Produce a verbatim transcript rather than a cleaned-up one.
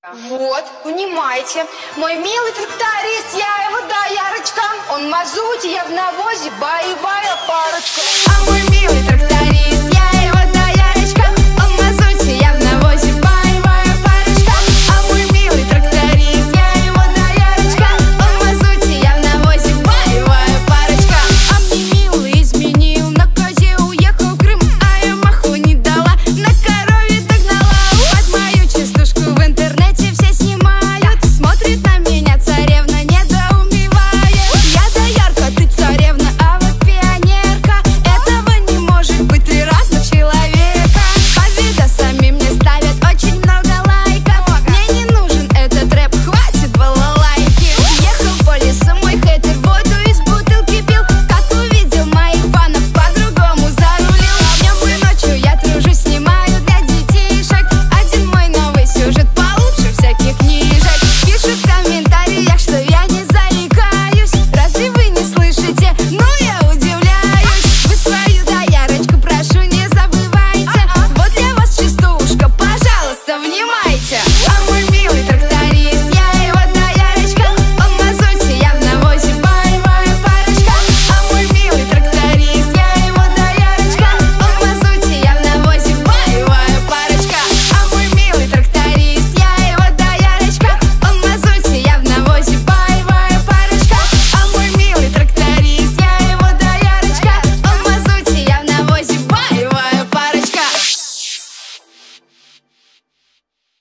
Вот, понимаете, мой милый тракторист, я его доярочка. Он в мазуте, я в навозе, боевая парочка. А мой милый тракторист